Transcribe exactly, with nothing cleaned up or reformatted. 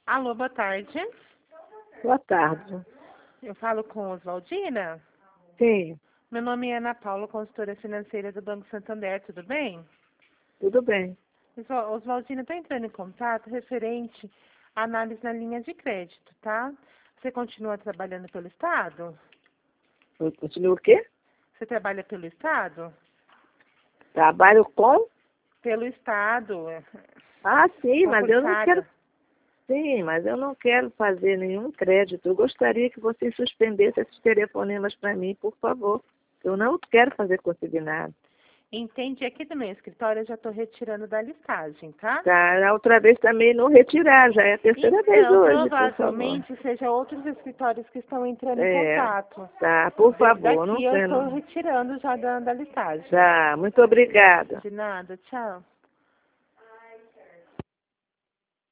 Alô, boa tarde. Boa tarde. Eu falo com Oswaldina? Sim, Meu nome é Ana Paula, consultora financeira do Banco Santander, tudo bem? tudo bem. Oswa- Oswaldina, estou entrando em contato referente à análise na linha de crédito, tá? Você continua trabalhando pelo Estado? Eu continuo o quê? Você trabalha pelo Estado? Trabalho com? Pelo Estado, é, Ah, sim, mas eu não quero. concursada. Sim, mas eu não quero fazer nenhum crédito. Eu gostaria que você suspendesse esses telefonemas para mim, por favor. Eu não quero fazer consignado. Entende? Aqui do meu escritório eu já estou retirando da listagem, tá? Tá, a outra vez também não retirar, já é a terceira vez Então, hoje, por favor. provavelmente seja outros escritórios que estão entrando em É, contato. tá, por Da- favor, não Daqui eu estou quero. retirando já da, da listagem. Tá, muito obrigada. De nada, tchau.